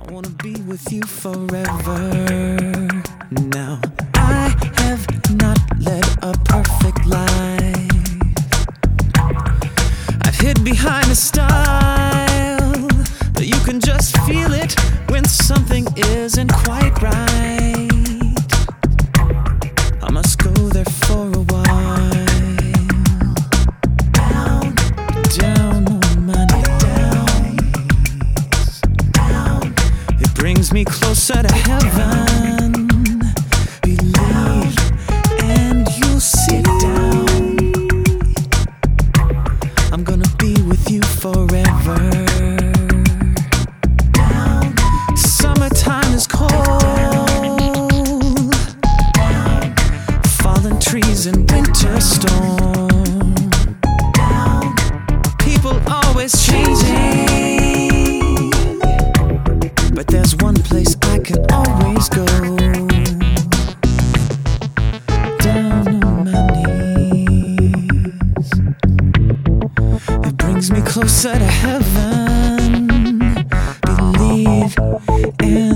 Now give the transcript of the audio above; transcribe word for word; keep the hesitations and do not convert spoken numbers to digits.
I wanna be with you forever. Now, I have not led a perfect life. I've hid behind a style, but you can just feel it when something isn't quite right. I must go there for a while. Down, down on my knees. Down, it brings me closer to heaven. Believe and you'll see. Down, I'm gonna be with you forever. Down, summertime is cold. Down, fallen trees and winter storm. Down, people always changing, but there's one place I can always go. Down on my knees. It brings me closer to heaven. Believe in